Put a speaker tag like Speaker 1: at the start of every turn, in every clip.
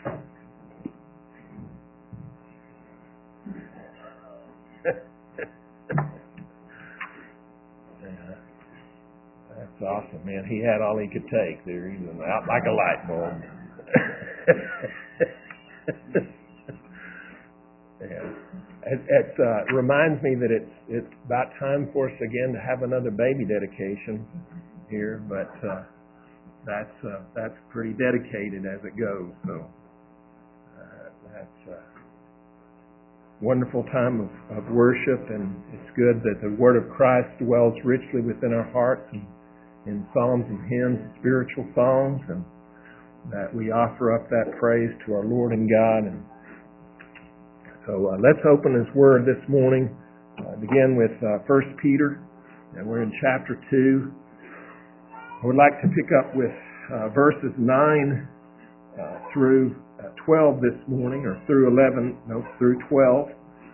Speaker 1: That's awesome, man. He had all he could take there. He was out like a light bulb. Yeah. It reminds me that it's about time for us again to have another baby dedication here, but that's pretty dedicated as it goes. So that's a wonderful time of worship, and it's good that the Word of Christ dwells richly within our hearts and in psalms and hymns, spiritual songs, and that we offer up that praise to our Lord and God. And so let's open His Word this morning. Begin with 1 Peter, and we're in chapter 2. I would like to pick up with verses 9 through 12 this morning, or through 12.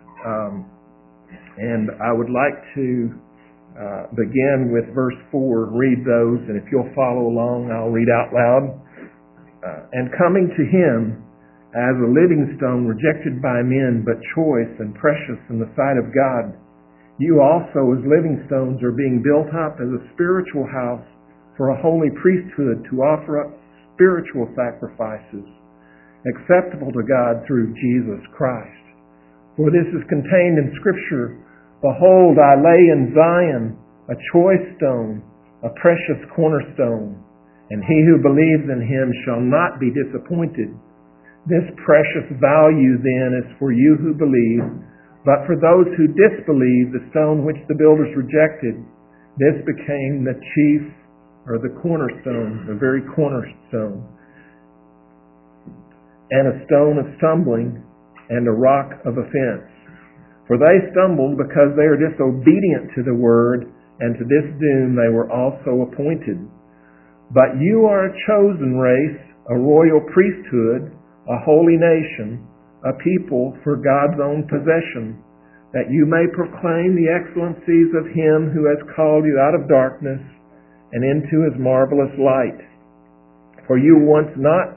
Speaker 1: And I would like to begin with verse 4, read those, and if you'll follow along, I'll read out loud. And coming to Him as a living stone rejected by men, but choice and precious in the sight of God, you also as living stones are being built up as a spiritual house for a holy priesthood to offer up spiritual sacrifices acceptable to God through Jesus Christ. For this is contained in Scripture, behold, I lay in Zion a choice stone, a precious cornerstone, and he who believes in Him shall not be disappointed. This precious value then is for you who believe, but for those who disbelieve, the stone which the builders rejected, this became the chief, or the cornerstone, the very cornerstone, and a stone of stumbling and a rock of offense. For they stumbled because they are disobedient to the word, and to this doom they were also appointed. But you are a chosen race, a royal priesthood, a holy nation, a people for God's own possession, that you may proclaim the excellencies of Him who has called you out of darkness and into His marvelous light. For you once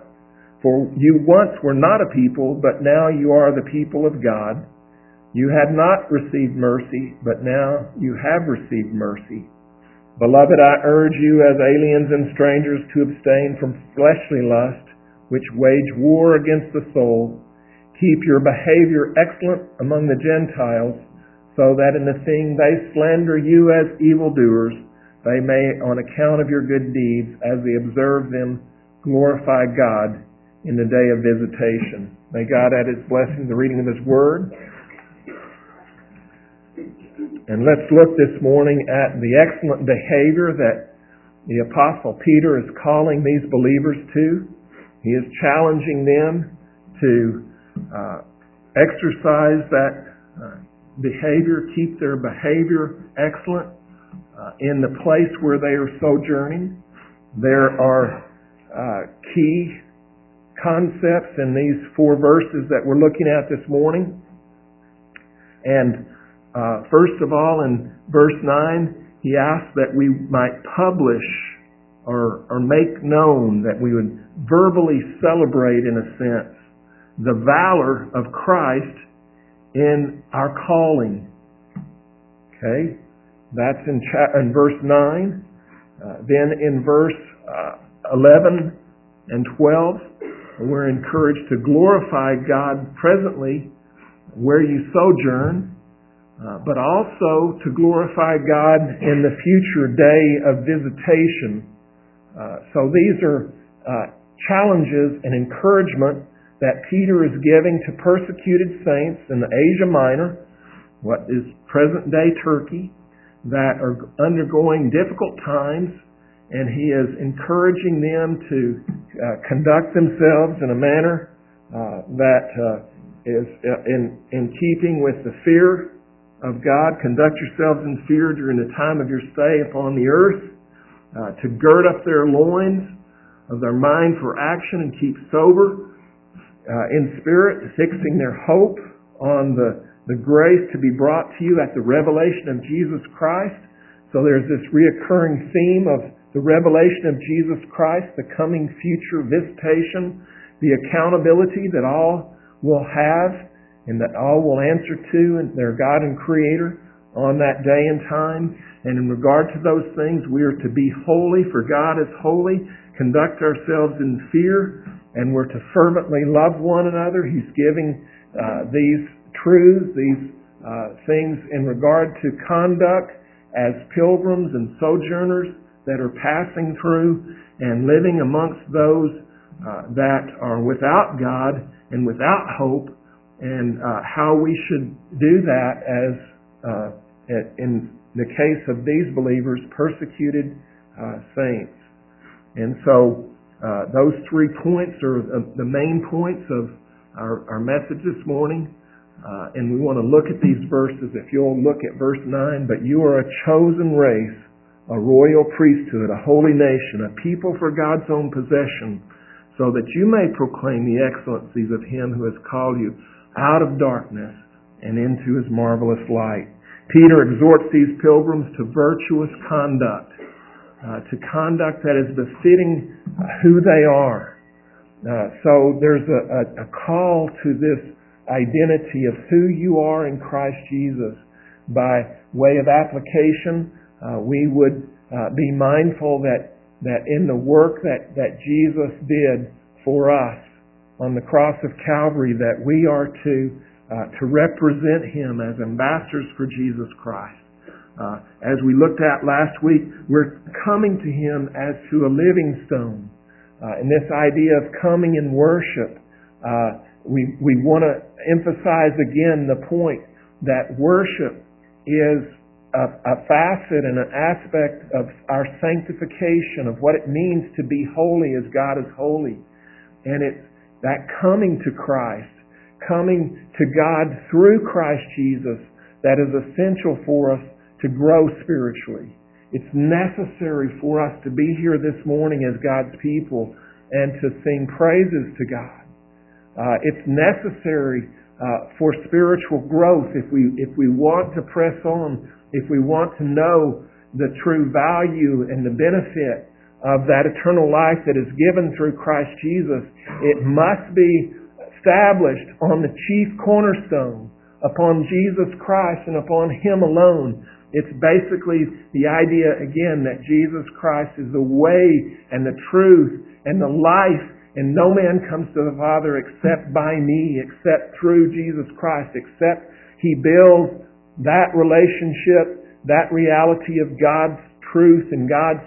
Speaker 1: were not a people, but now you are the people of God. You had not received mercy, but now you have received mercy. Beloved, I urge you as aliens and strangers to abstain from fleshly lust, which wage war against the soul. Keep your behavior excellent among the Gentiles, so that in the thing they slander you as evildoers, they may, on account of your good deeds, as they observe them, glorify God in the day of visitation. May God add His blessing to the reading of His Word. And let's look this morning at the excellent behavior that the Apostle Peter is calling these believers to. He is challenging them to exercise that behavior, keep their behavior excellent in the place where they are sojourning. There are key concepts in these 4 verses that we're looking at this morning. And first of all, in verse 9, he asks that we might publish or make known, that we would verbally celebrate, in a sense, the valor of Christ in our calling. Okay? That's in verse 9. Then in verse 11 and 12, we're encouraged to glorify God presently where you sojourn, but also to glorify God in the future day of visitation. So these are challenges and encouragement that Peter is giving to persecuted saints in Asia Minor, what is present-day Turkey, that are undergoing difficult times, and he is encouraging them to conduct themselves in a manner that is in keeping with the fear of God. Conduct yourselves in fear during the time of your stay upon the earth, to gird up their loins of their mind for action and keep sober in spirit, fixing their hope on the grace to be brought to you at the revelation of Jesus Christ. So there's this reoccurring theme of the revelation of Jesus Christ, the coming future visitation the accountability that all will have and that all will answer to their God and Creator on that day and time. And in regard to those things, we are to be holy, for God is holy, conduct ourselves in fear, and we're to fervently love one another. He's giving these truths, these things in regard to conduct as pilgrims and sojourners that are passing through and living amongst those that are without God and without hope, and how we should do that as in the case of these believers, persecuted saints. And so those 3 points are the main points of our message this morning. And we want to look at these verses. If you'll look at verse 9, "But you are a chosen race, a royal priesthood, a holy nation, a people for God's own possession, so that you may proclaim the excellencies of Him who has called you out of darkness and into His marvelous light." Peter exhorts these pilgrims to virtuous conduct, to conduct that is befitting who they are. So there's a call to this identity of who you are in Christ Jesus. By way of application, we would be mindful that in the work that Jesus did for us on the cross of Calvary, that we are to represent Him as ambassadors for Jesus Christ. As we looked at last week, we're coming to Him as to a living stone. And this idea of coming in worship, we want to emphasize again the point that worship is a facet and an aspect of our sanctification, of what it means to be holy as God is holy. And it's that coming to Christ, coming to God through Christ Jesus, that is essential for us to grow spiritually. It's necessary for us to be here this morning as God's people and to sing praises to God. It's necessary for spiritual growth if we want to press on, if we want to know the true value and the benefit of that eternal life that is given through Christ Jesus. It must be established on the chief cornerstone, upon Jesus Christ and upon Him alone. It's basically the idea, again, that Jesus Christ is the way and the truth and the life, and no man comes to the Father except by me, except through Jesus Christ, except He builds that relationship, that reality of God's truth and God's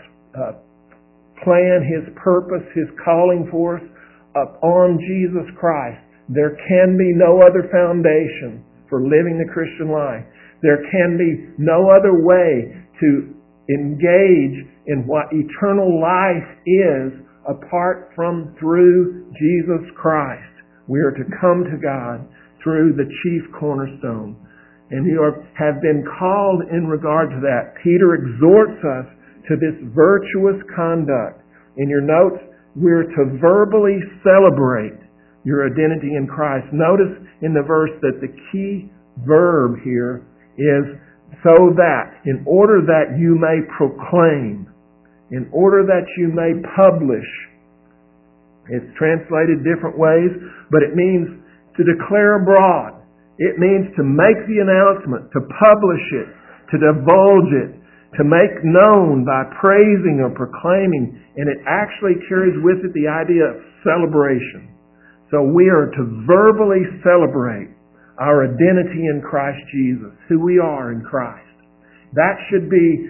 Speaker 1: plan, His purpose, His calling for us upon Jesus Christ. There can be no other foundation for living the Christian life. There can be no other way to engage in what eternal life is apart from through Jesus Christ. We are to come to God through the chief cornerstone. And you have been called in regard to that. Peter exhorts us to this virtuous conduct. In your notes, we're to verbally celebrate your identity in Christ. Notice in the verse that the key verb here is so that, in order that you may proclaim, in order that you may publish. It's translated different ways, but it means to declare abroad. It means to make the announcement, to publish it, to divulge it, to make known by praising or proclaiming. And it actually carries with it the idea of celebration. So we are to verbally celebrate our identity in Christ Jesus, who we are in Christ. That should be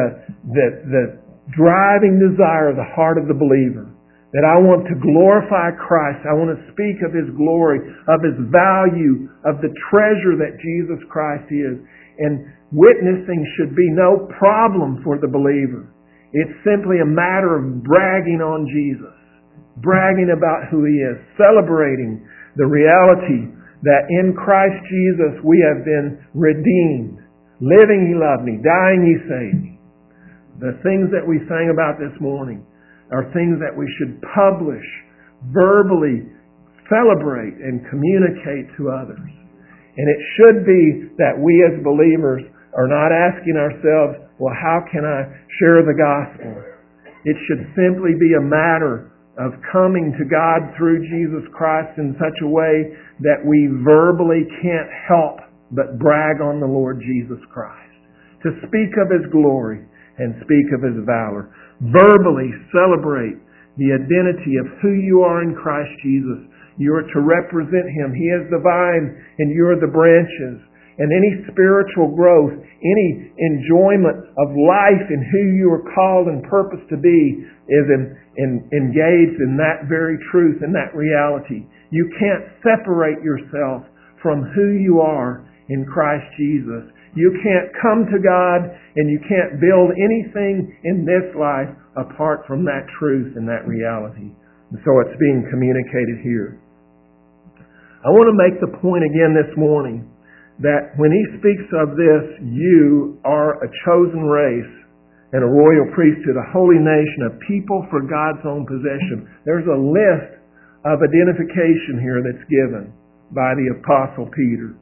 Speaker 1: the driving desire of the heart of the believer. That I want to glorify Christ. I want to speak of His glory, of His value, of the treasure that Jesus Christ is. And witnessing should be no problem for the believer. It's simply a matter of bragging on Jesus, bragging about who He is, celebrating the reality that in Christ Jesus we have been redeemed. Living He loved me, dying He saved me. The things that we sang about this morning are things that we should publish, verbally celebrate and communicate to others. And it should be that we as believers are not asking ourselves, well, how can I share the gospel? It should simply be a matter of coming to God through Jesus Christ in such a way that we verbally can't help but brag on the Lord Jesus Christ, to speak of His glory and speak of His valor. Verbally celebrate the identity of who you are in Christ Jesus. You are to represent Him. He is the vine and you are the branches. And any spiritual growth, any enjoyment of life in who you are called and purposed to be is engaged in that very truth and that reality. You can't separate yourself from who you are in Christ Jesus. You can't come to God and you can't build anything in this life apart from that truth and that reality. And so it's being communicated here. I want to make the point again this morning that when he speaks of this, you are a chosen race and a royal priesthood, a holy nation, a people for God's own possession. There's a list of identification here that's given by the Apostle Peter.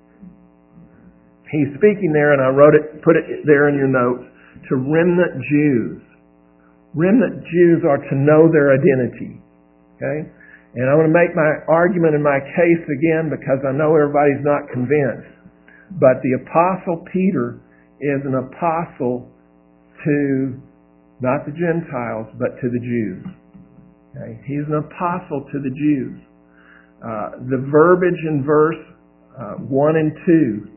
Speaker 1: He's speaking there, and I put it there in your notes, to remnant Jews. Remnant Jews are to know their identity. Okay? And I want to make my argument and my case again because I know everybody's not convinced. But the Apostle Peter is an apostle to not the Gentiles, but to the Jews. Okay? He's an apostle to the Jews. The verbiage in verse 1 and 2,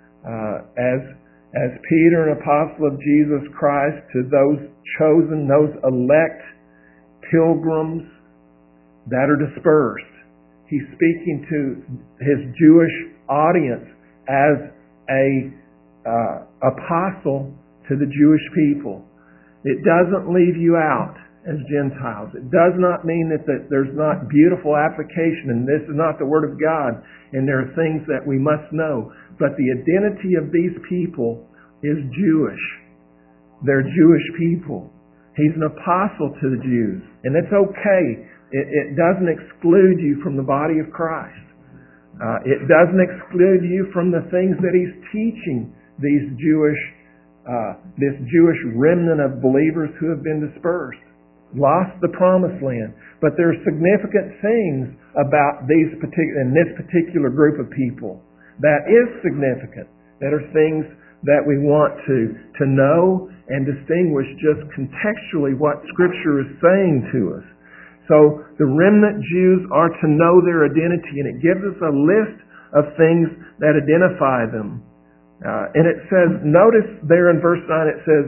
Speaker 1: as Peter, an apostle of Jesus Christ, to those chosen, those elect pilgrims that are dispersed. He's speaking to his Jewish audience as a apostle to the Jewish people. It doesn't leave you out as Gentiles. It does not mean that there's not beautiful application, and this is not the Word of God, and there are things that we must know. But the identity of these people is Jewish. They're Jewish people. He's an apostle to the Jews, and it's okay. It doesn't exclude you from the body of Christ. It doesn't exclude you from the things that he's teaching this Jewish remnant of believers who have been dispersed, lost the promised land. But there are significant things about this particular group of people that is significant. That are things that we want to know and distinguish just contextually what Scripture is saying to us. So the remnant Jews are to know their identity, and it gives us a list of things that identify them. And it says, notice there in verse 9 it says,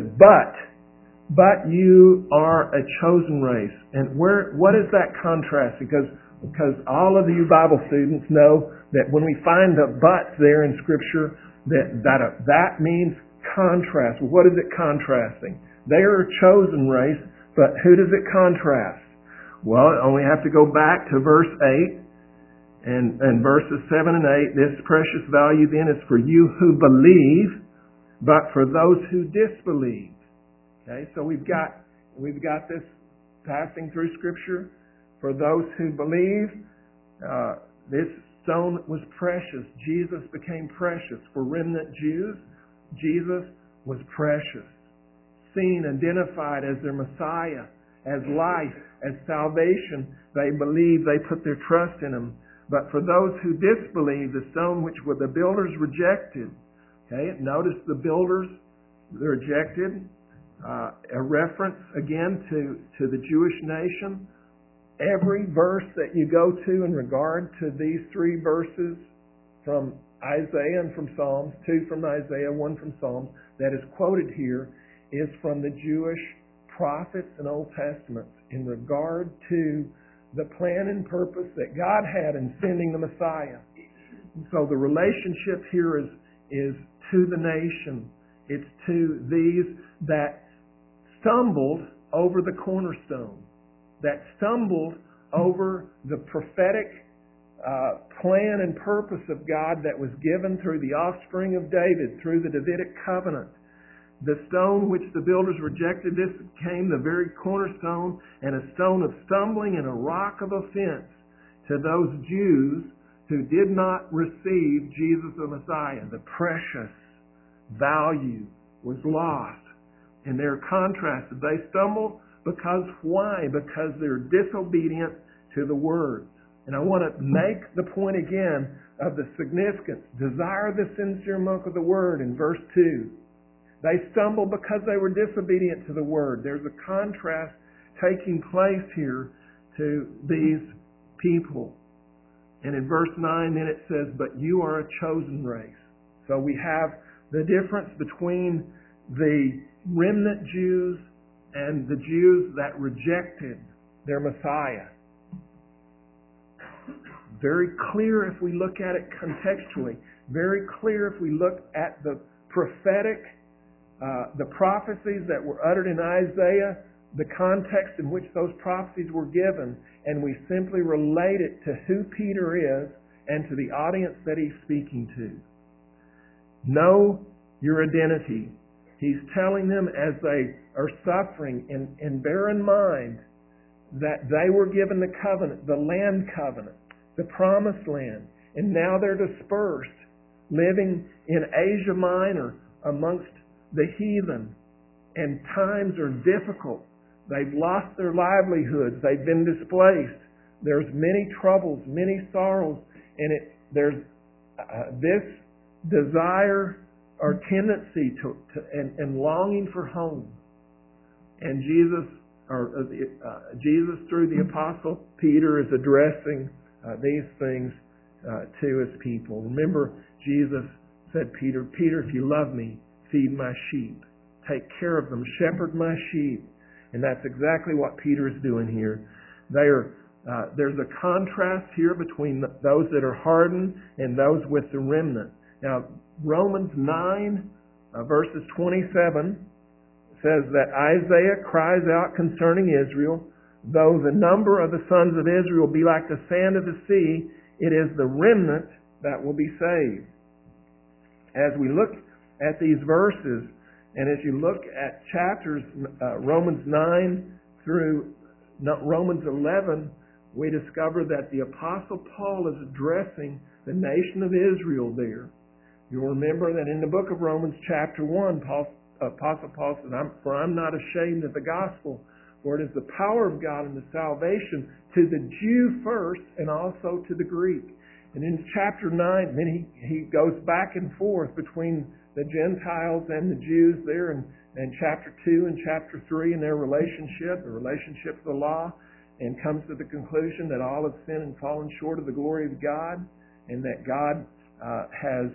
Speaker 1: but you are a chosen race. And what is that contrast? Because all of you Bible students know that when we find a but there in Scripture, that means contrast. Well, what is it contrasting? They are a chosen race, but who does it contrast? Well, only have to go back to verse 8 and verses 7 and 8. This precious value then is for you who believe, but for those who disbelieve. Okay, so we've got this passing through Scripture. For those who believe, this stone was precious. Jesus became precious. For remnant Jews, Jesus was precious. Seen, identified as their Messiah, as life, as salvation. They believe, they put their trust in Him. But for those who disbelieve, the stone which were the builders rejected. Okay, notice the builders rejected. A reference again to the Jewish nation. Every verse that you go to in regard to these three verses from Isaiah and from Psalms, 2 from Isaiah, 1 from Psalms, that is quoted here is from the Jewish prophets and Old Testaments in regard to the plan and purpose that God had in sending the Messiah. And so the relationship here is to the nation. It's to these that stumbled over the cornerstone, that stumbled over the prophetic plan and purpose of God that was given through the offspring of David, through the Davidic covenant. The stone which the builders rejected, this became the very cornerstone and a stone of stumbling and a rock of offense to those Jews who did not receive Jesus the Messiah. The precious value was lost. And they're contrasted. They stumbled, Because why? Because they're disobedient to the Word. And I want to make the point again of the significance. Desire the sincere milk of the Word in verse 2. They stumbled because they were disobedient to the Word. There's a contrast taking place here to these people. And in verse 9 then it says, but you are a chosen race. So we have the difference between the remnant Jews and the Jews that rejected their Messiah. Very clear if we look at it contextually. Very clear if we look at the prophetic, the prophecies that were uttered in Isaiah, the context in which those prophecies were given, and we simply relate it to who Peter is and to the audience that he's speaking to. Know your identity. He's telling them as they are suffering, and bear in mind that they were given the covenant, the land covenant, the promised land, and now they're dispersed, living in Asia Minor amongst the heathen, and times are difficult. They've lost their livelihoods. They've been displaced. There's many troubles, many sorrows, and there's this desire or tendency and longing for home. And Jesus through the Apostle Peter is addressing these things to his people. Remember, Jesus said, Peter, if you love me, feed my sheep. Take care of them. Shepherd my sheep. And that's exactly what Peter is doing here. There's a contrast here between those that are hardened and those with the remnant. Now, Romans 9, verses 27, says that Isaiah cries out concerning Israel, though the number of the sons of Israel be like the sand of the sea, it is the remnant that will be saved. As we look at these verses, and as you look at chapters Romans 9 through Romans 11, we discover that the Apostle Paul is addressing the nation of Israel there. You'll remember that in the book of Romans chapter 1, Apostle Paul said, for I'm not ashamed of the gospel, for it is the power of God and the salvation to the Jew first and also to the Greek. And in chapter 9, then he goes back and forth between the Gentiles and the Jews there in chapter 2 and chapter 3 in their relationship, the relationship of the law, and comes to the conclusion that all have sinned and fallen short of the glory of God, and that God has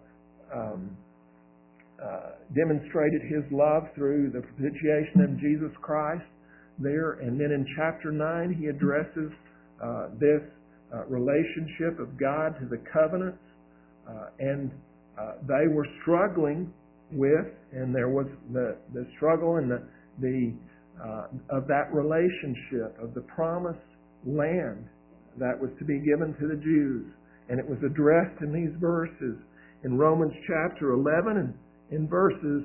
Speaker 1: demonstrated His love through the propitiation of Jesus Christ there. And then in chapter 9, he addresses this relationship of God to the covenants, and they were struggling with, and there was the struggle and the of that relationship of the promised land that was to be given to the Jews. And it was addressed in these verses in Romans chapter 11 and in verses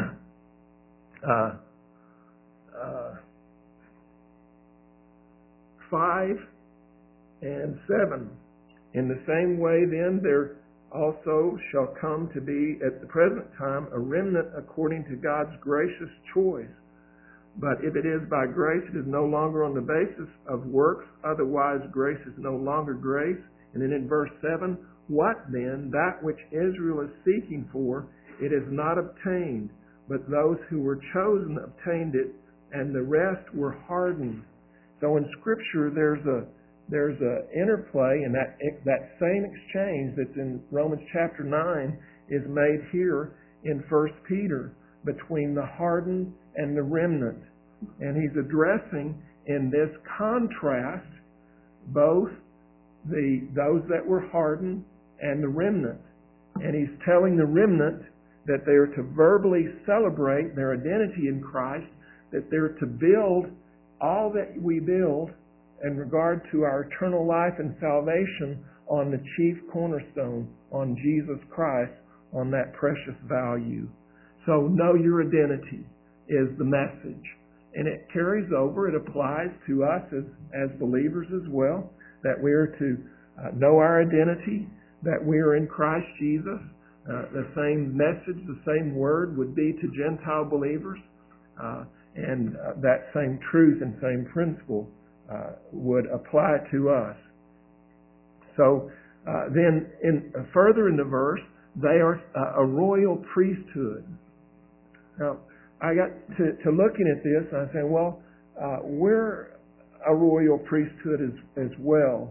Speaker 1: 5 and 7. In the same way then there also shall come to be at the present time a remnant according to God's gracious choice. But if it is by grace, it is no longer on the basis of works, otherwise grace is no longer grace. And then in verse 7, what then? That which Israel is seeking for, it is not obtained, but those who were chosen obtained it, and the rest were hardened. So in Scripture, there's a interplay, and that same exchange that's in Romans chapter 9 is made here in 1 Peter between the hardened and the remnant. And he's addressing in this contrast both those that were hardened and the remnant. And he's telling the remnant that they are to verbally celebrate their identity in Christ, that they're to build all that we build in regard to our eternal life and salvation on the chief cornerstone, on Jesus Christ, on that precious value. So know your identity is the message. And it carries over, it applies to us as believers as well, that we are to know our identity, that we are in Christ Jesus. The same message, the same word would be to Gentile believers. And that same truth and same principle would apply to us. So then further in the verse, they are a royal priesthood. Now, I got to looking at this, and I said, well, we're a royal priesthood as well.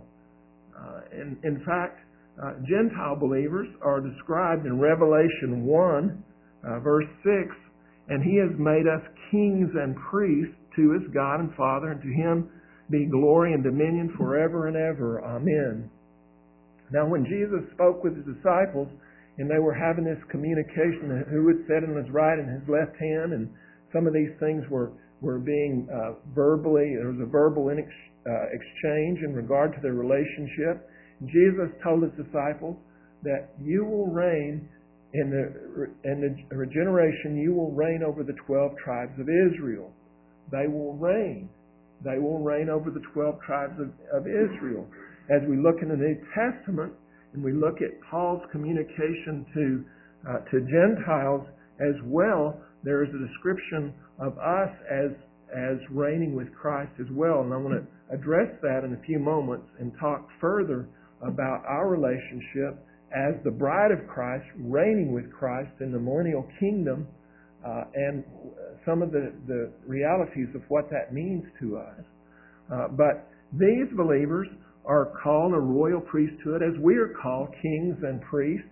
Speaker 1: In fact, Gentile believers are described in Revelation 1, verse 6, and He has made us kings and priests to His God and Father, and to Him be glory and dominion forever and ever. Amen. Now, when Jesus spoke with His disciples, and they were having this communication, who would sit on His right and His left hand, and some of these things were being verbally, there was a verbal exchange in regard to their relationship. Jesus told His disciples that you will reign in the regeneration, you will reign over the 12 tribes of Israel. They will reign. They will reign over the 12 tribes of Israel. As we look in the New Testament and we look at Paul's communication to Gentiles as well, there is a description of us as reigning with Christ as well. And I want to address that in a few moments and talk further about our relationship as the bride of Christ, reigning with Christ in the millennial kingdom, and some of the realities of what that means to us. But these believers are called a royal priesthood, as we are called kings and priests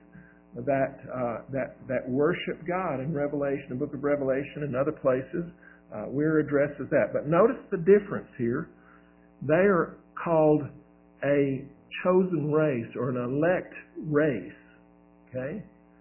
Speaker 1: that worship God in Revelation, the book of Revelation, and other places. We're addressed as that. But notice the difference here. They are called a chosen race or an elect race. Okay?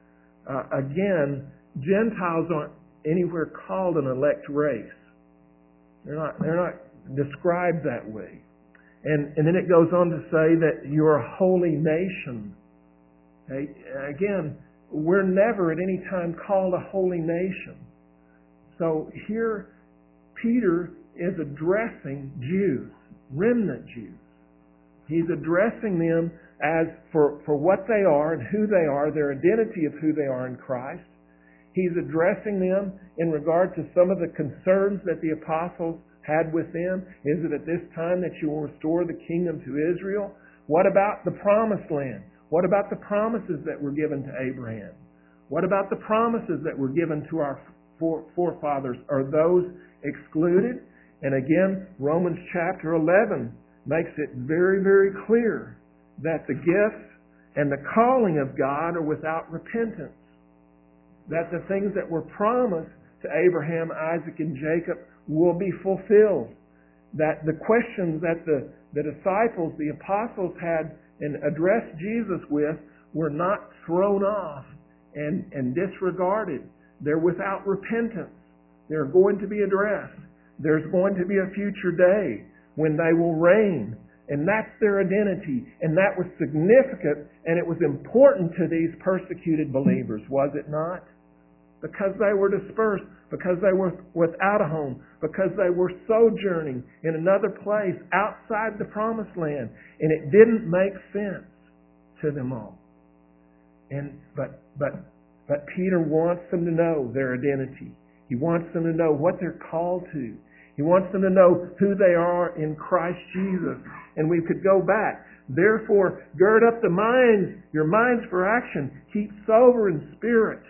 Speaker 1: Again, Gentiles aren't anywhere called an elect race. They're not described that way. And then it goes on to say that you're a holy nation. Okay? Again, we're never at any time called a holy nation. So here, Peter is addressing Jews, remnant Jews. He's addressing them as for what they are and who they are, their identity of who they are in Christ. He's addressing them in regard to some of the concerns that the apostles had with them. Is it at this time that you will restore the kingdom to Israel? What about the promised land? What about the promises that were given to Abraham? What about the promises that were given to our forefathers? Are those excluded? And again, Romans chapter 11 makes it very, very clear that the gifts and the calling of God are without repentance. That the things that were promised to Abraham, Isaac, and Jacob will be fulfilled. That the questions that the disciples, the apostles had and addressed Jesus with were not thrown off and disregarded. They're without repentance. They're going to be addressed. There's going to be a future day when they will reign. And that's their identity. And that was significant, and it was important to these persecuted believers, was it not? Because they were dispersed, because they were without a home, because they were sojourning in another place outside the promised land. And it didn't make sense to them all. But Peter wants them to know their identity. He wants them to know what they're called to. He wants them to know who they are in Christ Jesus. And we could go back. Therefore, gird up your minds for action. Keep sober in spirit.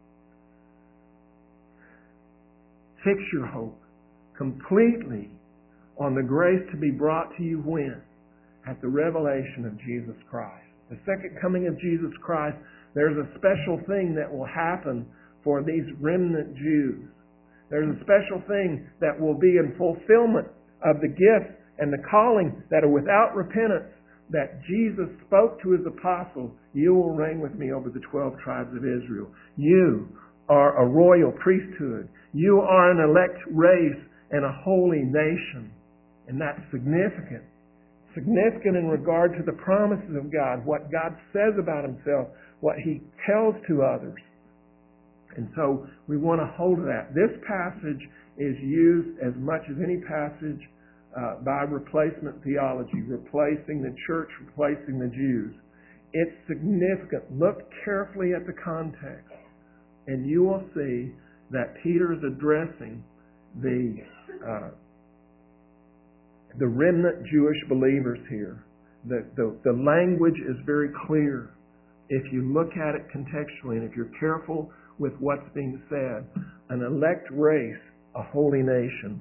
Speaker 1: Fix your hope completely on the grace to be brought to you when? At the revelation of Jesus Christ. The second coming of Jesus Christ, there's a special thing that will happen for these remnant Jews. There's a special thing that will be in fulfillment of the gifts and the calling that are without repentance that Jesus spoke to His apostles. You will reign with me over the 12 tribes of Israel. You are a royal priesthood. You are an elect race and a holy nation. And that's significant. Significant in regard to the promises of God, what God says about Himself, what He tells to others. And so we want to hold that. This passage is used as much as any passage by replacement theology, replacing the church, replacing the Jews. It's significant. Look carefully at the context, and you will see that Peter is addressing the remnant Jewish believers here. The language is very clear if you look at it contextually, and if you're careful with what's being said. An elect race, a holy nation.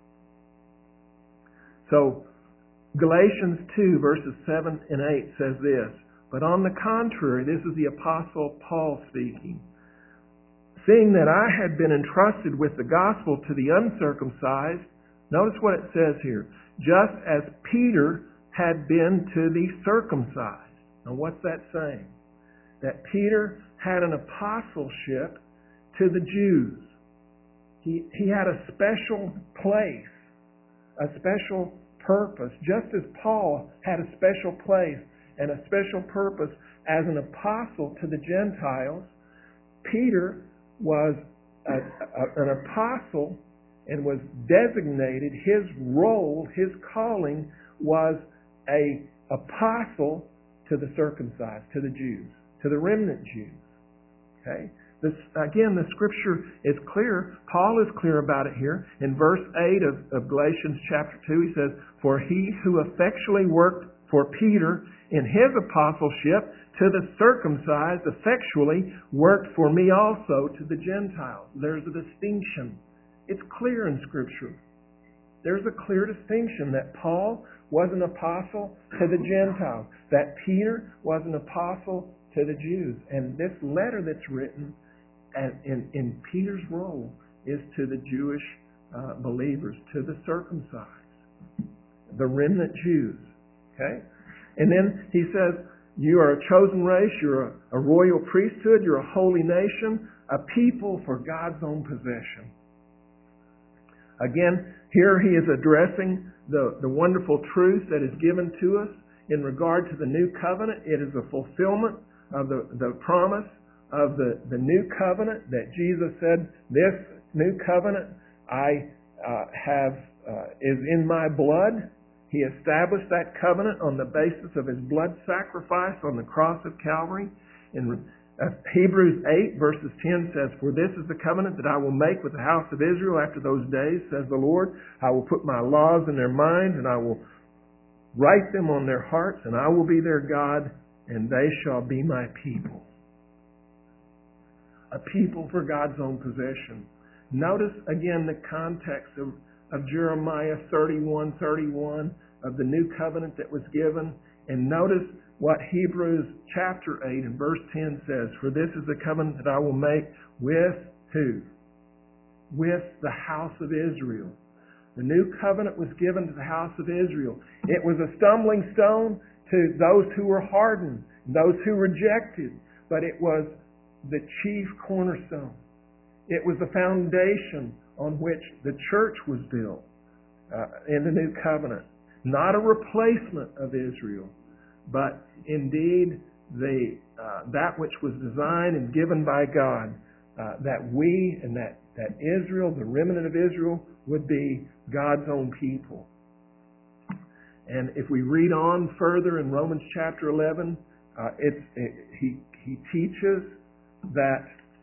Speaker 1: So Galatians 2 verses 7 and 8 says this, "But on the contrary," this is the Apostle Paul speaking, "seeing that I had been entrusted with the gospel to the uncircumcised," notice what it says here, "just as Peter had been to the circumcised." Now what's that saying? That Peter had an apostleship to the Jews. He had a special place, a special purpose, just as Paul had a special place and a special purpose as an apostle to the Gentiles. Peter was an apostle and was designated, his role, his calling was a apostle to the circumcised, to the Jews, to the remnant Jews. Okay? Again, the Scripture is clear. Paul is clear about it here. In verse 8 of Galatians chapter 2, he says, "For he who effectually worked for Peter in his apostleship to the circumcised effectually worked for me also to the Gentiles." There's a distinction. It's clear in Scripture. There's a clear distinction that Paul was an apostle to the Gentiles, that Peter was an apostle to the Jews. And this letter that's written in Peter's role is to the Jewish believers, to the circumcised, the remnant Jews. Okay? And then he says, "You are a chosen race, you're a royal priesthood, you're a holy nation, a people for God's own possession." Again, here he is addressing the wonderful truth that is given to us in regard to the new covenant. It is a fulfillment of the promise of the new covenant that Jesus said, "This new covenant is in my blood." He established that covenant on the basis of his blood sacrifice on the cross of Calvary. In Hebrews 8 verses 10 says, "For this is the covenant that I will make with the house of Israel after those days, says the Lord. I will put my laws in their minds, and I will write them on their hearts, and I will be their God, and they shall be my people." A people for God's own possession. Notice again the context of Jeremiah 31:31 of the new covenant that was given. And notice what Hebrews chapter 8 and verse 10 says, "For this is the covenant that I will make with" who? With the house of Israel. The new covenant was given to the house of Israel. It was a stumbling stone to those who were hardened, those who rejected, but it was the chief cornerstone. It was the foundation on which the church was built in the new covenant. Not a replacement of Israel, but indeed that which was designed and given by God, that we and that Israel, the remnant of Israel, would be God's own people. And if we read on further in Romans chapter 11, he teaches that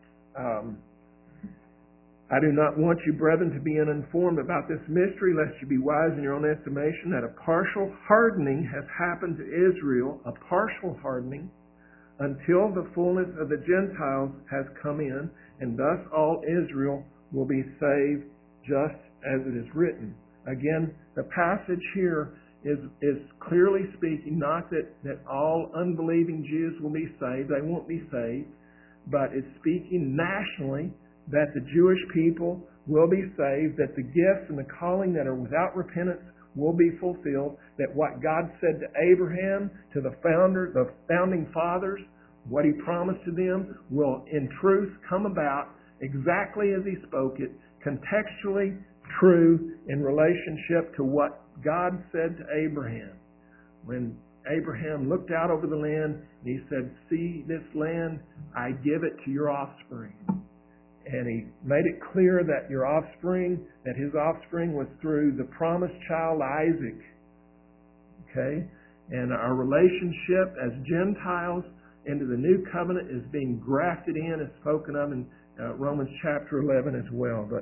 Speaker 1: "I do not want you, brethren, to be uninformed about this mystery, lest you be wise in your own estimation, that a partial hardening has happened to Israel," a partial hardening, "until the fullness of the Gentiles has come in, and thus all Israel will be saved, just as it is written." Again, the passage here is clearly speaking, not that all unbelieving Jews will be saved, they won't be saved, but it's speaking nationally that the Jewish people will be saved, that the gifts and the calling that are without repentance will be fulfilled, that what God said to Abraham, to the founding fathers, what he promised to them will in truth come about exactly as he spoke it, contextually true in relationship to what God said to Abraham. When Abraham looked out over the land and he said, "See this land, I give it to your offspring." And he made it clear that that his offspring was through the promised child Isaac. Okay? And our relationship as Gentiles into the new covenant is being grafted in, as spoken of in Romans chapter 11 as well. But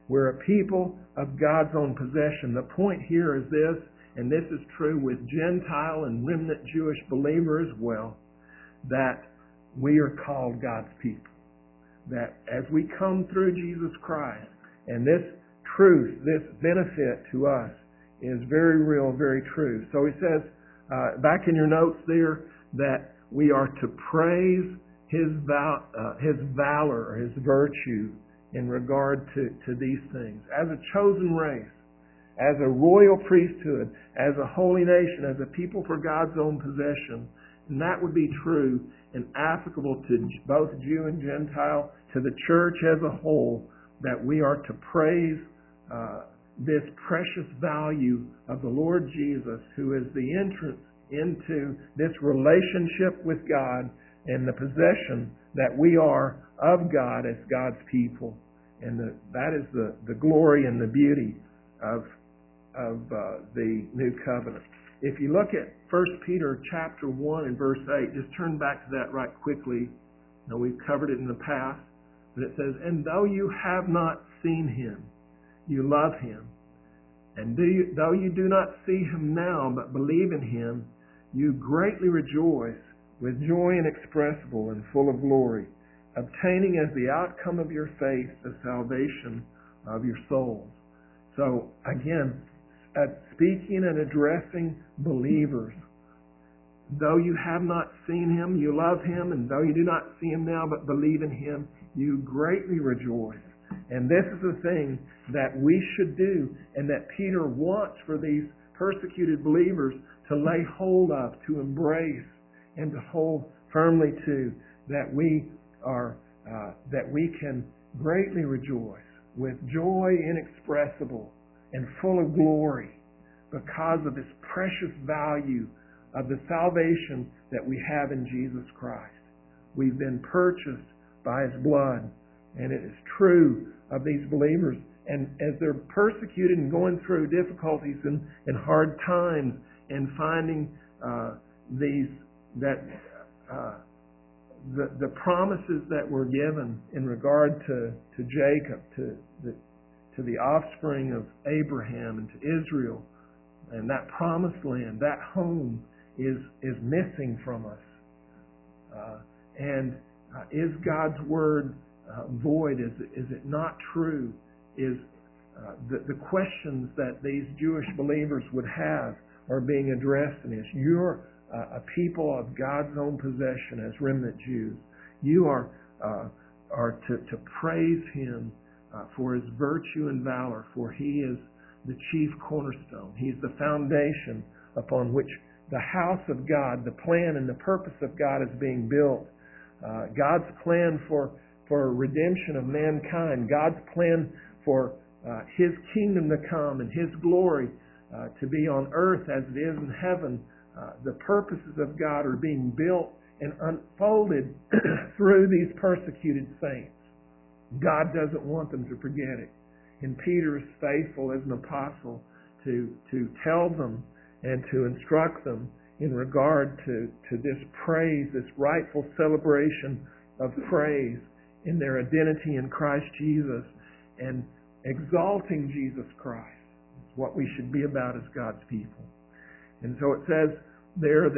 Speaker 1: We're a people of God's own possession. The point here is this, and this is true with Gentile and remnant Jewish believer as well, that we are called God's people. That as we come through Jesus Christ, and this truth, this benefit to us is very real, very true. So he says, back in your notes there, that we are to praise his valor, or his virtue in regard to these things. As a chosen race, as a royal priesthood, as a holy nation, as a people for God's own possession. And that would be true and applicable to both Jew and Gentile, to the church as a whole, that we are to praise this precious value of the Lord Jesus, who is the entrance into this relationship with God and the possession that we are of God as God's people. And that is the glory and the beauty of the new covenant. If you look at 1 Peter chapter 1 and verse 8, just turn back to that right quickly. Now, we've covered it in the past, but it says, "And though you have not seen him, you love him. And though you do not see him now, but believe in him, you greatly rejoice with joy inexpressible and full of glory, obtaining as the outcome of your faith the salvation of your souls." So, again, speaking and addressing believers, though you have not seen him, you love him, and though you do not see him now, but believe in him, you greatly rejoice. And this is the thing that we should do, and that Peter wants for these persecuted believers to lay hold of, to embrace, and to hold firmly to, that we can greatly rejoice with joy inexpressible and full of glory because of this precious value of the salvation that we have in Jesus Christ. We've been purchased by his blood, and it is true of these believers. And as they're persecuted and going through difficulties and hard times and finding the promises that were given in regard to Jacob, to the offspring of Abraham and to Israel, and that promised land, that home is missing from us. Is God's word void? Is it not true? Is the questions that these Jewish believers would have are being addressed in this. You're a people of God's own possession as remnant Jews. You are to praise him for his virtue and valor, for he is the chief cornerstone. He's the foundation upon which the house of God, the plan and the purpose of God is being built. God's plan for redemption of mankind, God's plan for his kingdom to come and his glory to be on earth as it is in heaven. The purposes of God are being built and unfolded through these persecuted saints. God doesn't want them to forget it. And Peter is faithful as an apostle to tell them and to instruct them in regard to this praise, this rightful celebration of praise in their identity in Christ Jesus, and exalting Jesus Christ. It's what we should be about as God's people. And so it says there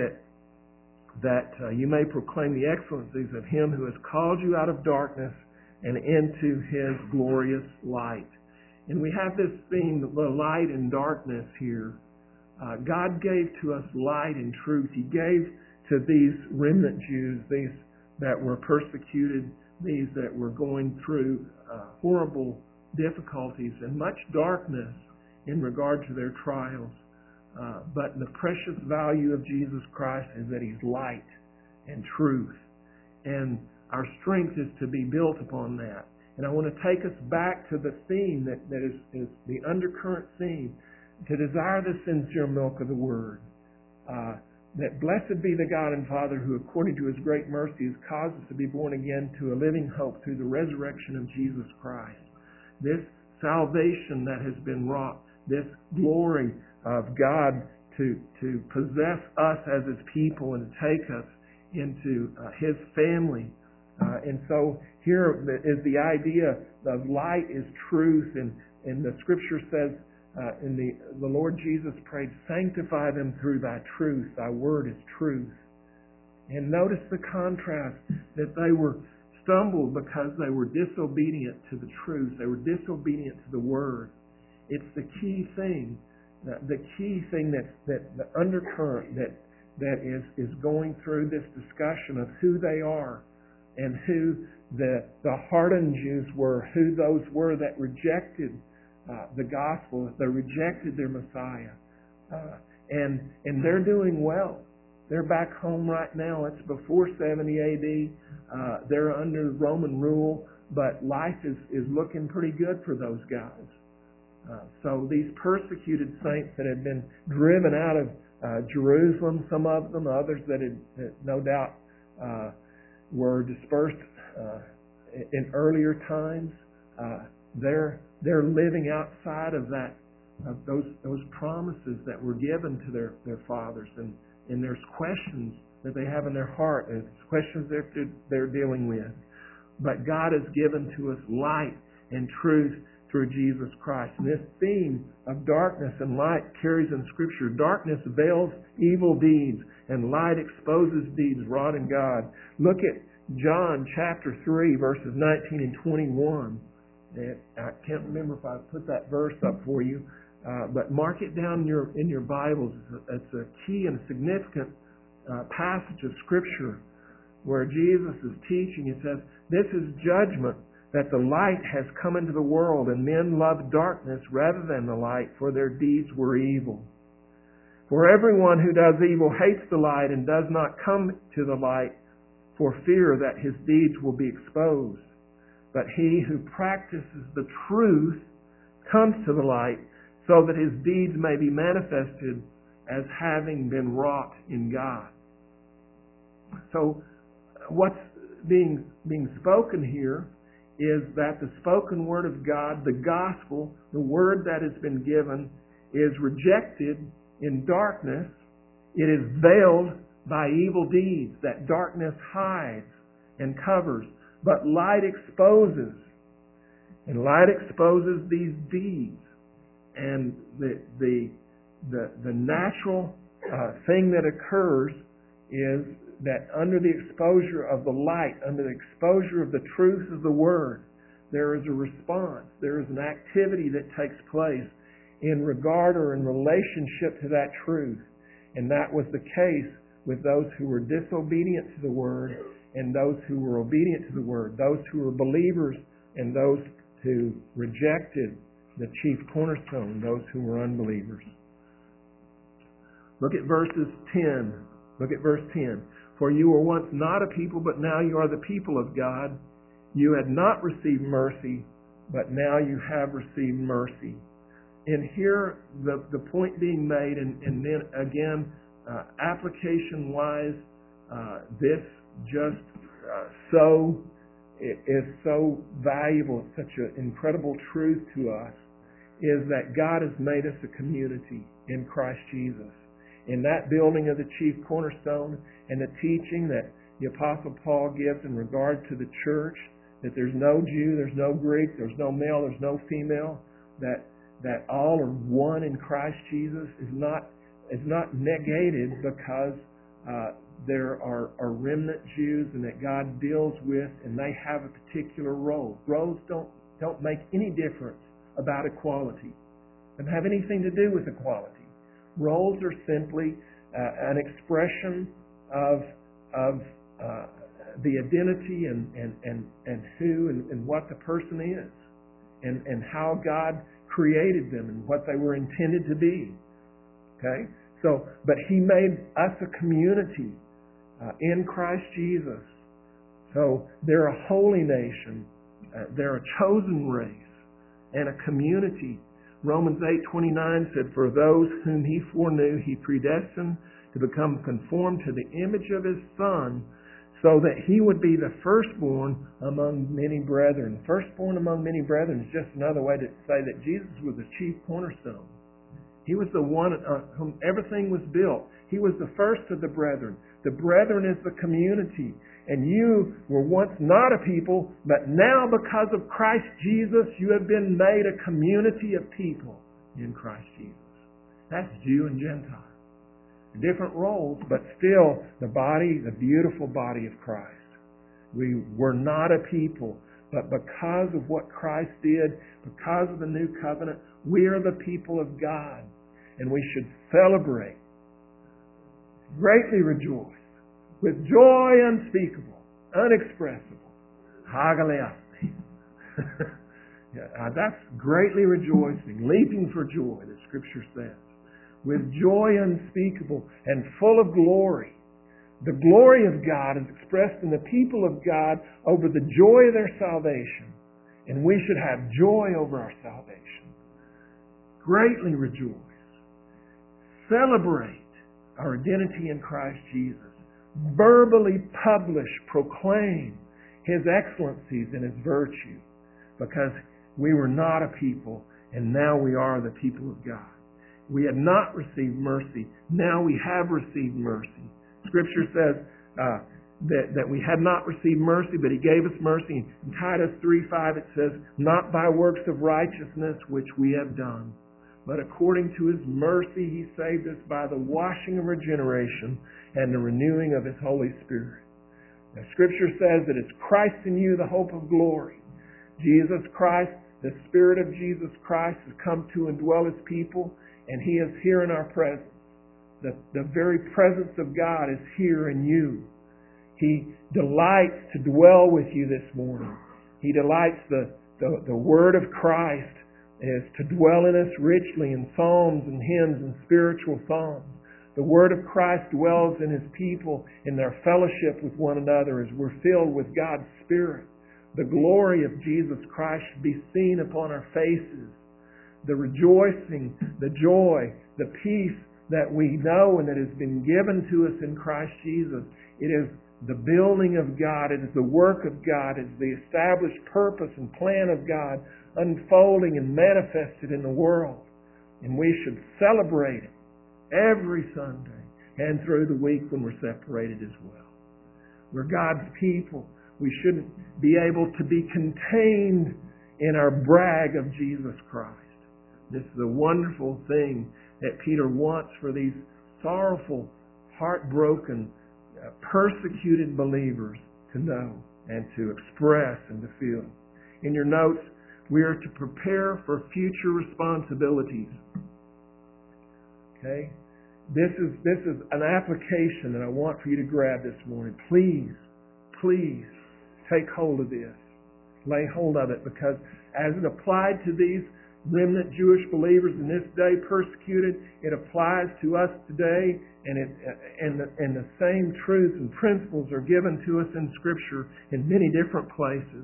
Speaker 1: that you may proclaim the excellencies of him who has called you out of darkness and into his glorious light. And we have this theme, the light and darkness here. God gave to us light and truth. He gave to these remnant Jews, these that were persecuted, these that were going through horrible difficulties and much darkness in regard to their trials. But the precious value of Jesus Christ is that he's light and truth. And our strength is to be built upon that. And I want to take us back to the theme that is the undercurrent theme, to desire the sincere milk of the Word. That blessed be the God and Father who, according to his great mercy, has caused us to be born again to a living hope through the resurrection of Jesus Christ. This salvation that has been wrought, this glory of God to possess us as his people and to take us into his family, And so here is the idea of light is truth, and the Scripture says, the Lord Jesus prayed, sanctify them through thy truth. Thy word is truth. And notice the contrast, that they were stumbled because they were disobedient to the truth. They were disobedient to the word. It's the key thing. The key thing that the undercurrent that is going through this discussion of who they are and who the hardened Jews were, who those were that rejected the gospel, they rejected their Messiah. And they're doing well. They're back home right now. It's before 70 A.D. They're under Roman rule, but life is looking pretty good for those guys. So these persecuted saints that had been driven out of Jerusalem, some of them, others that had no doubt were dispersed in earlier times, they're living outside of that, of those promises that were given to their fathers, and there's questions that they have in their heart, and questions they're dealing with. But God has given to us light and truth through Jesus Christ. And this theme of darkness and light carries in Scripture. Darkness veils evil deeds, and light exposes deeds wrought in God. Look at John chapter 3, verses 19 and 21. And I can't remember if I put that verse up for you, but mark it down in your Bibles. It's a key and significant passage of Scripture where Jesus is teaching. It says, "This is judgment, that the light has come into the world, and men love darkness rather than the light, for their deeds were evil. For everyone who does evil hates the light and does not come to the light, for fear that his deeds will be exposed. But he who practices the truth comes to the light, so that his deeds may be manifested as having been wrought in God." So what's being spoken here is that the spoken word of God, the gospel, the word that has been given, is rejected in darkness. It is veiled by evil deeds that darkness hides and covers. But light exposes. And light exposes these deeds. And the natural thing that occurs is that under the exposure of the light, under the exposure of the truth of the Word, there is a response. There is an activity that takes place in regard or in relationship to that truth. And that was the case with those who were disobedient to the Word and those who were obedient to the Word, those who were believers and those who rejected the chief cornerstone, those who were unbelievers. Look at verses 10. Look at verse 10. "For you were once not a people, but now you are the people of God. You had not received mercy, but now you have received mercy." And here the point being made, and then again, application-wise, this just is so valuable, it's such an incredible truth to us, is that God has made us a community in Christ Jesus. In that building of the chief cornerstone and the teaching that the Apostle Paul gives in regard to the church, that there's no Jew, there's no Greek, there's no male, there's no female, that all are one in Christ Jesus is not negated because there are remnant Jews and that God deals with and they have a particular role. Roles don't make any difference about equality. They don't have anything to do with equality. Roles are simply an expression of the identity and who and what the person is and how God created them and what they were intended to be. Okay? So, but He made us a community in Christ Jesus. So they're a holy nation. They're a chosen race and a community. Romans 8:29 said, "For those whom He foreknew, He predestined to become conformed to the image of His Son, so that He would be the firstborn among many brethren." Firstborn among many brethren is just another way to say that Jesus was the chief cornerstone. He was the one on whom everything was built. He was the first of the brethren. The brethren is the community. And you were once not a people, but now because of Christ Jesus, you have been made a community of people in Christ Jesus. That's Jew and Gentile. Different roles, but still the body, the beautiful body of Christ. We were not a people, but because of what Christ did, because of the new covenant, we are the people of God. And we should celebrate, greatly rejoice, with joy unspeakable, unexpressible. Hagalease. That's greatly rejoicing, leaping for joy, the Scripture says. With joy unspeakable and full of glory. The glory of God is expressed in the people of God over the joy of their salvation. And we should have joy over our salvation. Greatly rejoice. Celebrate our identity in Christ Jesus. Verbally publish, proclaim His excellencies and His virtue. Because we were not a people, and now we are the people of God. We had not received mercy. Now we have received mercy. Scripture says that we had not received mercy, but He gave us mercy. In Titus 3:5 it says, not by works of righteousness which we have done, but according to His mercy He saved us by the washing of regeneration and the renewing of His Holy Spirit. Now, Scripture says that it's Christ in you, the hope of glory. Jesus Christ, the Spirit of Jesus Christ has come to indwell His people. And He is here in our presence. The very presence of God is here in you. He delights to dwell with you this morning. He delights the Word of Christ is to dwell in us richly in psalms and hymns and spiritual songs. The Word of Christ dwells in His people in their fellowship with one another as we're filled with God's Spirit. The glory of Jesus Christ should be seen upon our faces. The rejoicing, the joy, the peace that we know and that has been given to us in Christ Jesus. It is the building of God. It is the work of God. It is the established purpose and plan of God unfolding and manifested in the world. And we should celebrate it every Sunday and through the week when we're separated as well. We're God's people. We shouldn't be able to be contained in our brag of Jesus Christ. This is a wonderful thing that Peter wants for these sorrowful, heartbroken, persecuted believers to know and to express and to feel. In your notes, we are to prepare for future responsibilities. Okay? This is an application that I want for you to grab this morning. Please take hold of this. Lay hold of it, because as it applied to these remnant Jewish believers in this day persecuted, it applies to us today, and the same truths and principles are given to us in Scripture in many different places.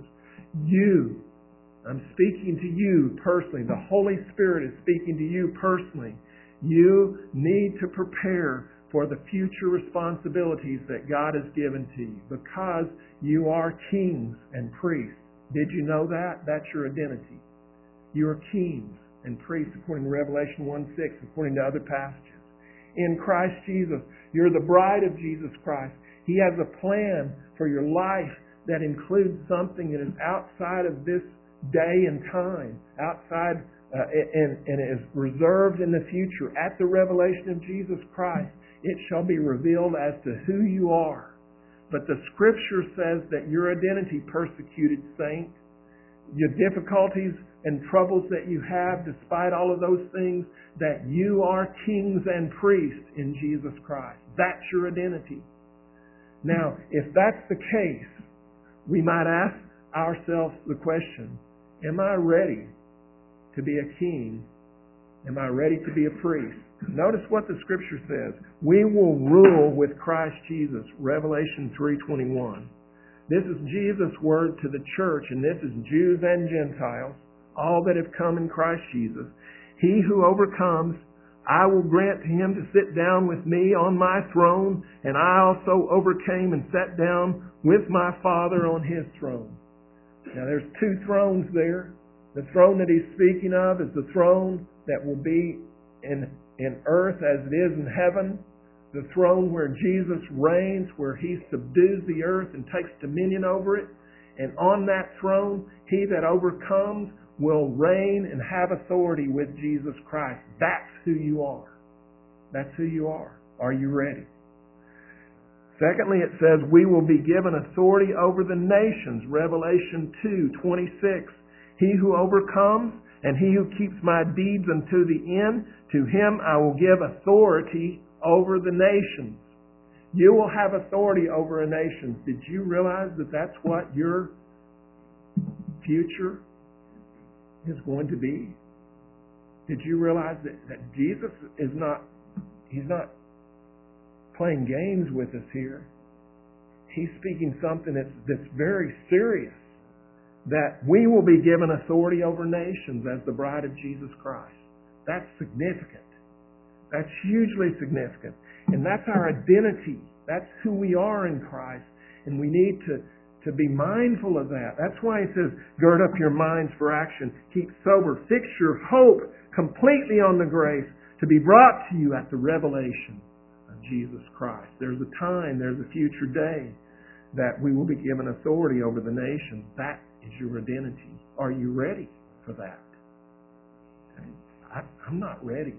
Speaker 1: I'm speaking to you personally. The Holy Spirit is speaking to you personally. You need to prepare for the future responsibilities that God has given to you, because you are kings and priests. Did you know that? That's your identity. You are kings and priests according to Revelation 1:6, according to other passages. In Christ Jesus, you're the bride of Jesus Christ. He has a plan for your life that includes something that is outside of this day and time, outside and is reserved in the future. At the revelation of Jesus Christ, it shall be revealed as to who you are. But the Scripture says that your identity, persecuted saint, your difficulties and troubles that you have, despite all of those things, that you are kings and priests in Jesus Christ. That's your identity. Now, if that's the case, we might ask ourselves the question, am I ready to be a king? Am I ready to be a priest? Notice what the Scripture says. We will rule with Christ Jesus, Revelation 3:21. This is Jesus' word to the church, and this is Jews and Gentiles, all that have come in Christ Jesus. He who overcomes, I will grant to him to sit down with me on my throne, and I also overcame and sat down with my Father on His throne. Now there's two thrones there. The throne that He's speaking of is the throne that will be in earth as it is in heaven. the throne where Jesus reigns, where He subdues the earth and takes dominion over it. And on that throne, he that overcomes will reign and have authority with Jesus Christ. That's who you are. That's who you are. Are you ready? Secondly, it says, we will be given authority over the nations. Revelation 2:26. He who overcomes and he who keeps my deeds unto the end, to him I will give authority over the nations. You will have authority over a nation. Did you realize that that's what your future is going to be? Did you realize that Jesus is not, He's not playing games with us here. He's speaking something that's very serious. That we will be given authority over nations as the bride of Jesus Christ. That's significant. That's hugely significant. And that's our identity. That's who we are in Christ. And we need to be mindful of that. That's why he says, gird up your minds for action. Keep sober. Fix your hope completely on the grace to be brought to you at the revelation of Jesus Christ. There's a time, there's a future day that we will be given authority over the nations. That is your identity. Are you ready for that? Okay. I'm not ready.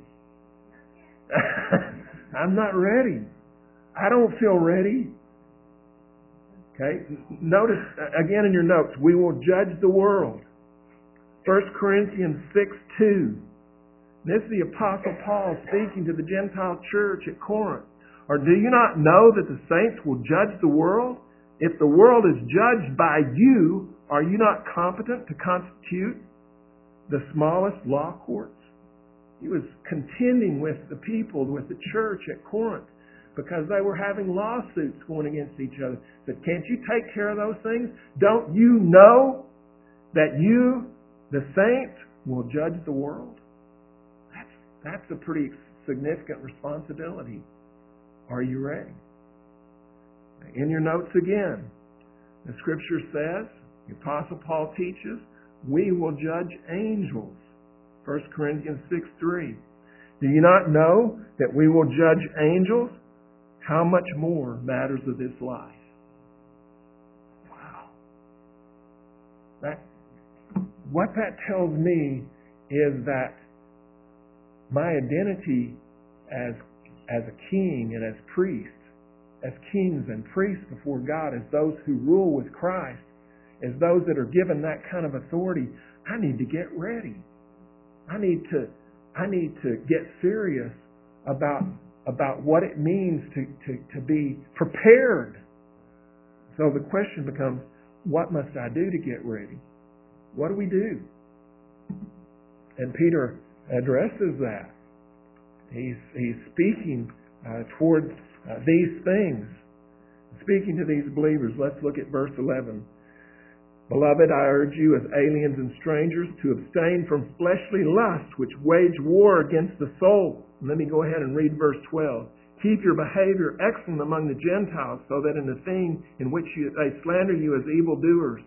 Speaker 1: I'm not ready. I don't feel ready. Okay. Notice again in your notes, we will judge the world. 1 Corinthians 6:2. This is the Apostle Paul speaking to the Gentile church at Corinth. Or do you not know that the saints will judge the world? If the world is judged by you, are you not competent to constitute the smallest law courts? He was contending with the people, with the church at Corinth, because they were having lawsuits going against each other. He said, can't you take care of those things? Don't you know that you, the saints, will judge the world? That's a pretty significant responsibility. Are you ready? In your notes again, the Scripture says, the Apostle Paul teaches, we will judge angels. 1 Corinthians 6:3. Do you not know that we will judge angels? How much more matters of this life? Wow. What that tells me is that my identity as a king and as priest, as kings and priests before God, as those who rule with Christ, as those that are given that kind of authority, I need to get ready. I need to get serious about what it means to be prepared. So the question becomes, what must I do to get ready? What do we do? And Peter addresses that. He's speaking toward these things, speaking to these believers. Let's look at verse 11. Beloved, I urge you as aliens and strangers to abstain from fleshly lusts which wage war against the soul. Let me go ahead and read verse 12. Keep your behavior excellent among the Gentiles, so that in the thing in which they slander you as evildoers,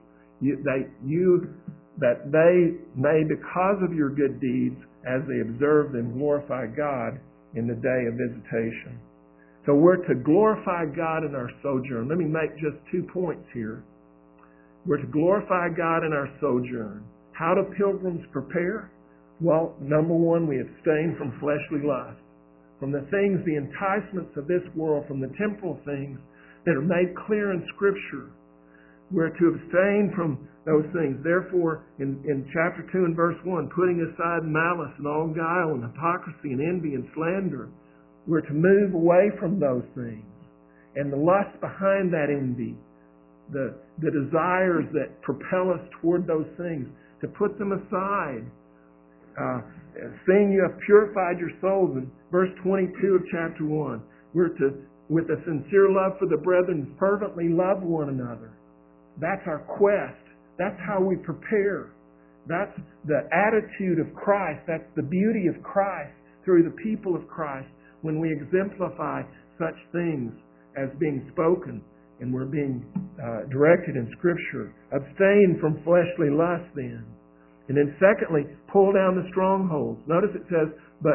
Speaker 1: that they may, because of your good deeds, as they observe them, glorify God in the day of visitation. So we're to glorify God in our sojourn. Let me make just 2 points here. We're to glorify God in our sojourn. How do pilgrims prepare? Well, number one, we abstain from fleshly lust, from the things, the enticements of this world, from the temporal things that are made clear in Scripture. We're to abstain from those things. Therefore, in chapter 2 and verse 1, putting aside malice and all guile and hypocrisy and envy and slander, we're to move away from those things. And the lust behind that envy, the desires that propel us toward those things, to put them aside. Seeing you have purified your souls, in verse 22 of chapter 1, we're to, with a sincere love for the brethren, fervently love one another. That's our quest. That's how we prepare. That's the attitude of Christ. That's the beauty of Christ through the people of Christ when we exemplify such things as being spoken and we're being directed in Scripture. Abstain from fleshly lust then. And then secondly, pull down the strongholds. Notice it says, but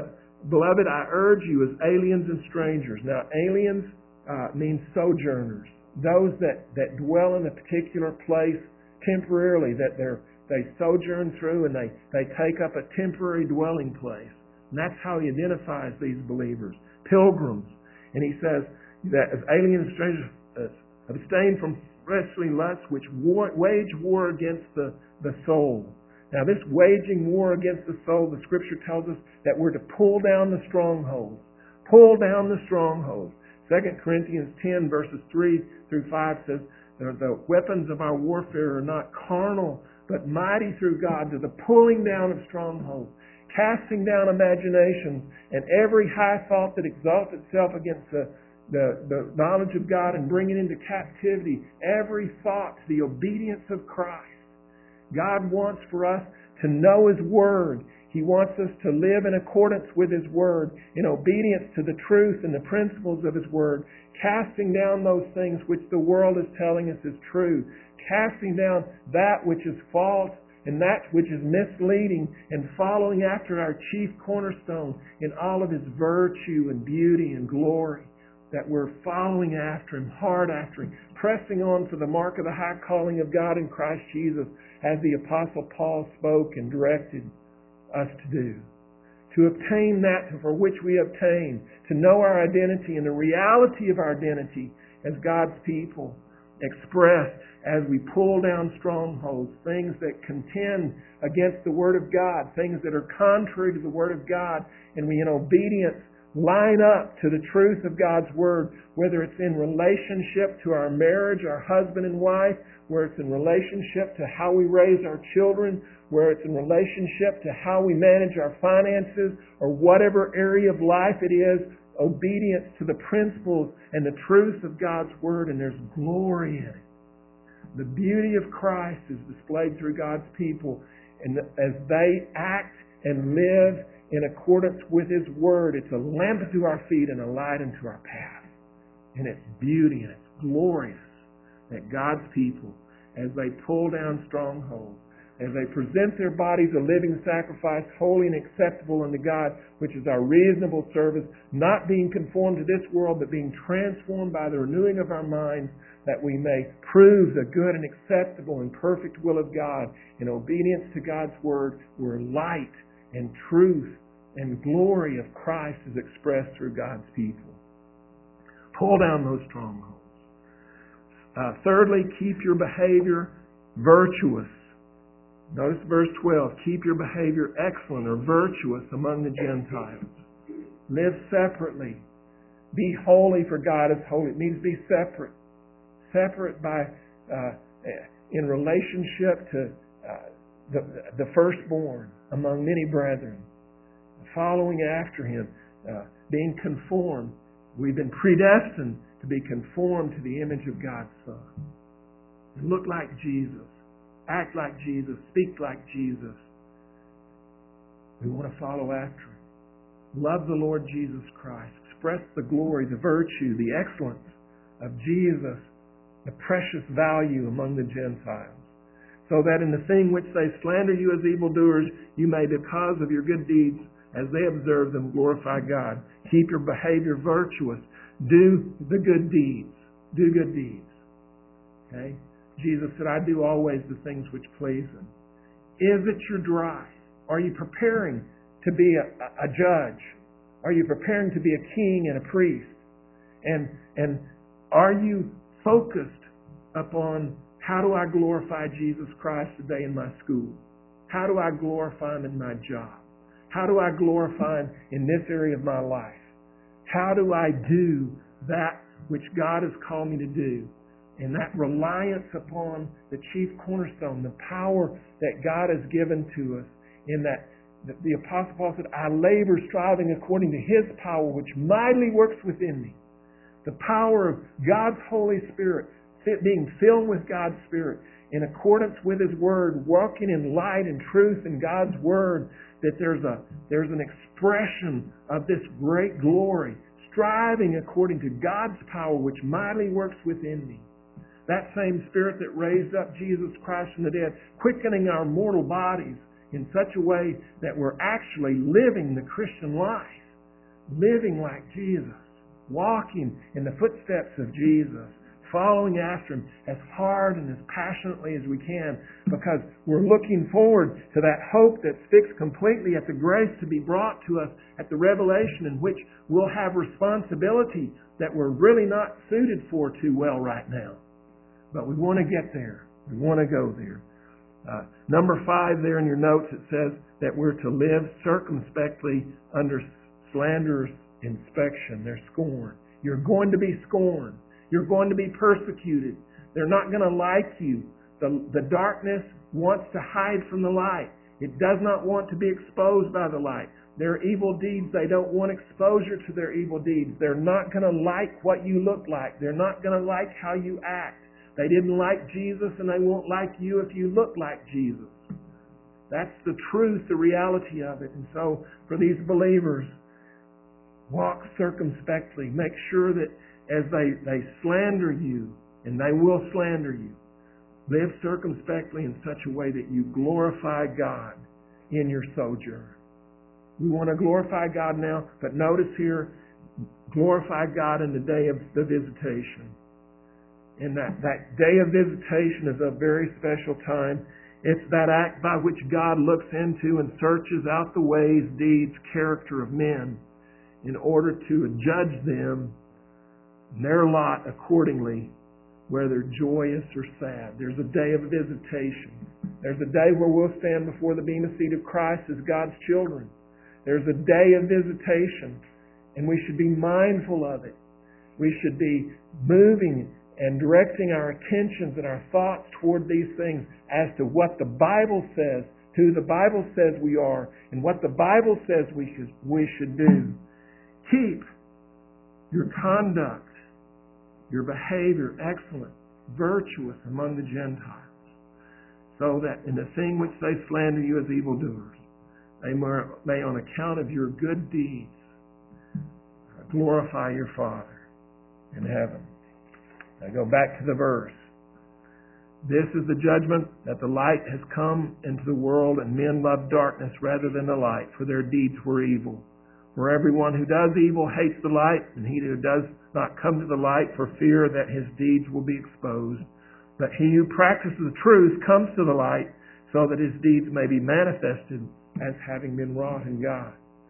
Speaker 1: Beloved, I urge you as aliens and strangers. Now, aliens means sojourners. Those that dwell in a particular place temporarily, that they sojourn through and they take up a temporary dwelling place. And that's how he identifies these believers. Pilgrims. And he says that as aliens and strangers, abstain from fleshly lusts which wage war against the soul. Now this waging war against the soul, the Scripture tells us that we're to pull down the strongholds. Pull down the strongholds. 2 Corinthians 10 verses 3 through 5 says, the weapons of our warfare are not carnal, but mighty through God to the pulling down of strongholds, casting down imaginations and every high thought that exalts itself against the knowledge of God, and bringing into captivity every thought to the obedience of Christ. God wants for us to know His Word. He wants us to live in accordance with His Word, in obedience to the truth and the principles of His Word, casting down those things which the world is telling us is true, casting down that which is false and that which is misleading, and following after our chief cornerstone in all of His virtue and beauty and glory. That we're following after Him, hard after Him, pressing on for the mark of the high calling of God in Christ Jesus, as the Apostle Paul spoke and directed us to do. To obtain that for which we obtain, to know our identity and the reality of our identity as God's people, expressed as we pull down strongholds, things that contend against the Word of God, things that are contrary to the Word of God, and we in obedience line up to the truth of God's Word, whether it's in relationship to our marriage, our husband and wife, where it's in relationship to how we raise our children, where it's in relationship to how we manage our finances, or whatever area of life it is, obedience to the principles and the truth of God's Word, and there's glory in it. The beauty of Christ is displayed through God's people, and as they act and live in accordance with His Word, it's a lamp unto our feet and a light unto our path. And it's beauty and it's glorious that God's people, as they pull down strongholds, as they present their bodies a living sacrifice, holy and acceptable unto God, which is our reasonable service, not being conformed to this world, but being transformed by the renewing of our minds, that we may prove the good and acceptable and perfect will of God. In obedience to God's Word, where light and truth and glory of Christ is expressed through God's people. Pull down those strongholds. Thirdly, keep your behavior virtuous. Notice verse 12. Keep your behavior excellent or virtuous among the Gentiles. Live separately. Be holy, for God is holy. It means be separate. Separate by in relationship to the firstborn among many brethren. Following after Him. Being conformed. We've been predestined to be conformed to the image of God's Son. Look like Jesus. Act like Jesus. Speak like Jesus. We want to follow after Him. Love the Lord Jesus Christ. Express the glory, the virtue, the excellence of Jesus, the precious value among the Gentiles. So that in the thing which they slander you as evildoers, you may, because of your good deeds, as they observe them, glorify God. Keep your behavior virtuous. Do the good deeds. Do good deeds. Okay? Jesus said, I do always the things which please Him. Is it your drive? Are you preparing to be a judge? Are you preparing to be a king and a priest? And are you focused upon how do I glorify Jesus Christ today in my school? How do I glorify Him in my job? How do I glorify Him in this area of my life? How do I do that which God has called me to do? And that reliance upon the chief cornerstone, the power that God has given to us, in that the Apostle Paul said, I labor striving according to His power, which mightily works within me. The power of God's Holy Spirit, being filled with God's Spirit, in accordance with His Word, walking in light and truth in God's Word, that there's an expression of this great glory, striving according to God's power, which mightily works within me. That same Spirit that raised up Jesus Christ from the dead, quickening our mortal bodies in such a way that we're actually living the Christian life. living like Jesus, walking in the footsteps of Jesus, following after Him as hard and as passionately as we can, because we're looking forward to that hope that's fixed completely at the grace to be brought to us at the revelation, in which we'll have responsibility that we're really not suited for too well right now. But we want to get there. We want to go there. Number 5 there in your notes, it says that we're to live circumspectly under slanderers' inspection, their scorn. You're going to be scorned. You're going to be persecuted. They're not going to like you. The darkness wants to hide from the light. It does not want to be exposed by the light. Their evil deeds, they don't want exposure to their evil deeds. They're not going to like what you look like. They're not going to like how you act. They didn't like Jesus, and they won't like you if you look like Jesus. That's the truth, the reality of it. And so, for these believers, walk circumspectly. Make sure that as they slander you, and they will slander you, live circumspectly in such a way that you glorify God in your sojourn. We want to glorify God now, but notice here, glorify God in the day of the visitation. And that day of visitation is a very special time. It's that act by which God looks into and searches out the ways, deeds, character of men in order to judge them and their lot accordingly, whether joyous or sad. There's a day of visitation. There's a day where we'll stand before the bema seat of Christ as God's children. There's a day of visitation, and we should be mindful of it. We should be moving and directing our attentions and our thoughts toward these things as to what the Bible says, who the Bible says we are, and what the Bible says we should do. Keep your conduct, your behavior excellent, virtuous among the Gentiles, so that in the thing which they slander you as evildoers, they may on account of your good deeds glorify your Father in heaven. Now go back to the verse. This is the judgment, that the light has come into the world, and men love darkness rather than the light, for their deeds were evil. For everyone who does evil hates the light, and he who does not come to the light for fear that his deeds will be exposed. But he who practices the truth comes to the light, so that his deeds may be manifested as having been wrought in God.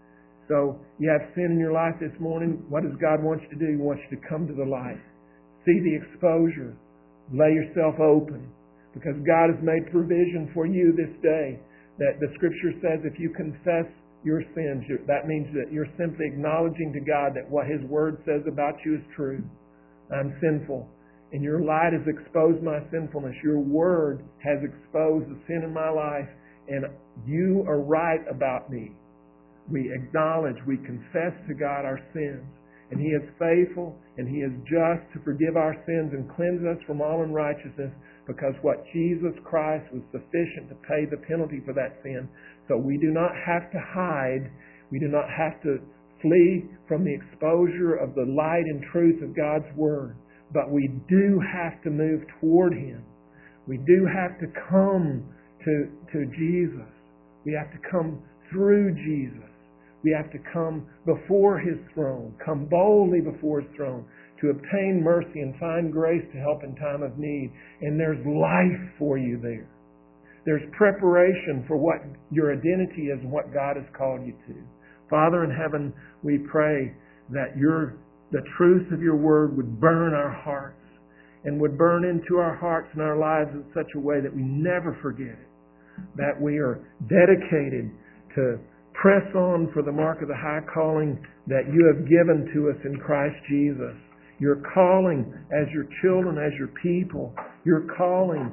Speaker 1: So you have sin in your life this morning. What does God want you to do? He wants you to come to the light. See the exposure. Lay yourself open. Because God has made provision for you this day. That the Scripture says if you confess your sins, that means that you're simply acknowledging to God that what His Word says about you is true. I'm sinful. And your light has exposed my sinfulness. Your Word has exposed the sin in my life. And you are right about me. We acknowledge, we confess to God our sins. And He is faithful and He is just to forgive our sins and cleanse us from all unrighteousness, because what Jesus Christ was sufficient to pay the penalty for that sin. So we do not have to hide. We do not have to flee from the exposure of the light and truth of God's Word. But we do have to move toward Him. We do have to come to Jesus. We have to come through Jesus. We have to come before His throne, come boldly before His throne to obtain mercy and find grace to help in time of need. And there's life for you there. There's preparation for what your identity is and what God has called you to. Father in heaven, we pray that the truth of your Word would burn our hearts and would burn into our hearts and our lives in such a way that we never forget it. That we are dedicated to press on for the mark of the high calling that you have given to us in Christ Jesus. Your calling as your children, as your people. Your calling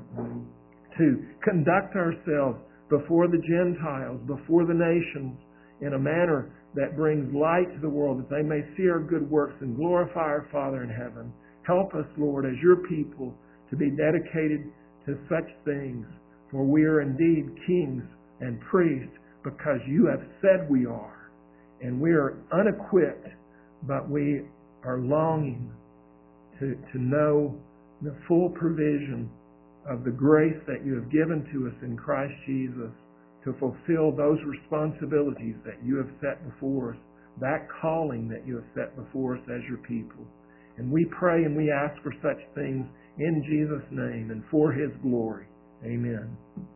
Speaker 1: to conduct ourselves before the Gentiles, before the nations, in a manner that brings light to the world, that they may see our good works and glorify our Father in heaven. Help us, Lord, as your people, to be dedicated to such things. For we are indeed kings and priests, because you have said we are. And we are unequipped, but we are longing to know the full provision of the grace that you have given to us in Christ Jesus to fulfill those responsibilities that you have set before us that calling that you have set before us as your people. And we pray and we ask for such things in Jesus' name and for His glory. Amen.